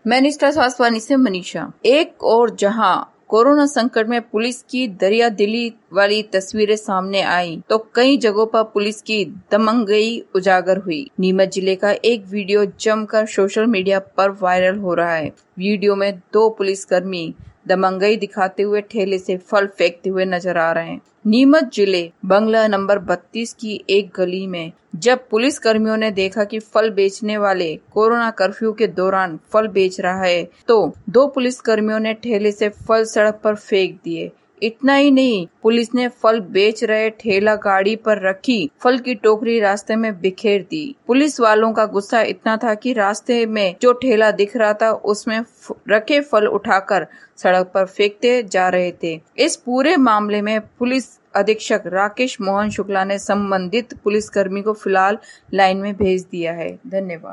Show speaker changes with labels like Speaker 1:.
Speaker 1: मैनिस्टर स्वास्थ्यवाणी से मनीषा। एक और जहां कोरोना संकट में पुलिस की दरियादिली वाली तस्वीरें सामने आई, तो कई जगहों पर पुलिस की दमंगई उजागर हुई। नीमच जिले का एक वीडियो जमकर सोशल मीडिया पर वायरल हो रहा है। वीडियो में 2 पुलिसकर्मी दमंगई दिखाते हुए ठेले से फल फेंकते हुए नजर आ रहे हैं। नीमच जिले बंगला नंबर 32 की एक गली में जब पुलिस कर्मियों ने देखा कि फल बेचने वाले कोरोना कर्फ्यू के दौरान फल बेच रहा है, तो 2 पुलिस कर्मियों ने ठेले से फल सड़क पर फेंक दिए। इतना ही नहीं, पुलिस ने फल बेच रहे ठेला गाड़ी पर रखी फल की टोकरी रास्ते में बिखेर दी। पुलिस वालों का गुस्सा इतना था कि रास्ते में जो ठेला दिख रहा था उसमें रखे फल उठाकर सड़क पर फेंकते जा रहे थे। इस पूरे मामले में पुलिस अधीक्षक राकेश मोहन शुक्ला ने संबंधित पुलिसकर्मी को फिलहाल लाइन में भेज दिया है। धन्यवाद।